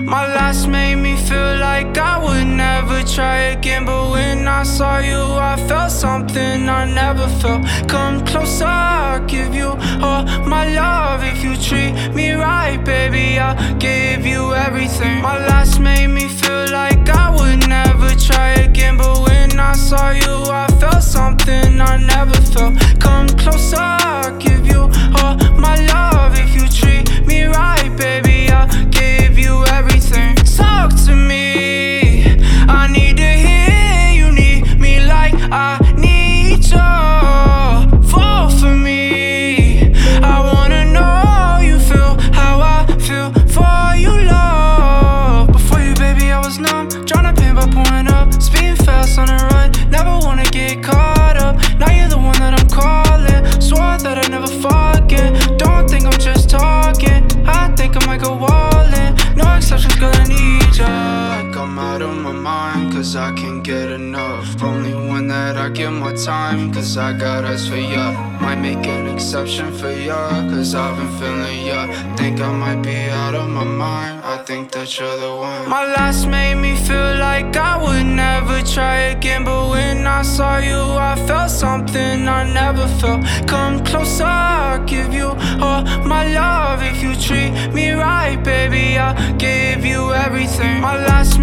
My last made me feel like I would never try again, but when I saw you I felt something I never felt. Come closer, I'll give you all my love. If you treat me right, baby, I'll give you everything. My last made me feel like I would never try again, but when I saw you I felt something I never felt. Come closer, I'll give you all my love. If you treat me right, baby, I'll give you everything. Talk to me, I need to hear you need me like I need you. Fall for me, I wanna know you feel how I feel for you, love. Before you, baby, I was numb, tryna pain by pouring up, speeding fast on the run, never wanna get caught up. Now you're the one that I'm calling, swore that I'd never forget. Don't think I'm just talking, I think I might go all in. No exceptions, girl, I need ya. Like I'm out of my mind, cause I can't get enough. Only one that I give my time, cause I got eyes for ya. Might make an exception for ya, cause I've been feeling ya. Think I might be out of my mind, I think that you're the one. My last made me feel like I would never try again, but when I saw you I felt something I never felt. Come closer, I'll give you all my love. If you treat me right, baby, I'll give you everything. My last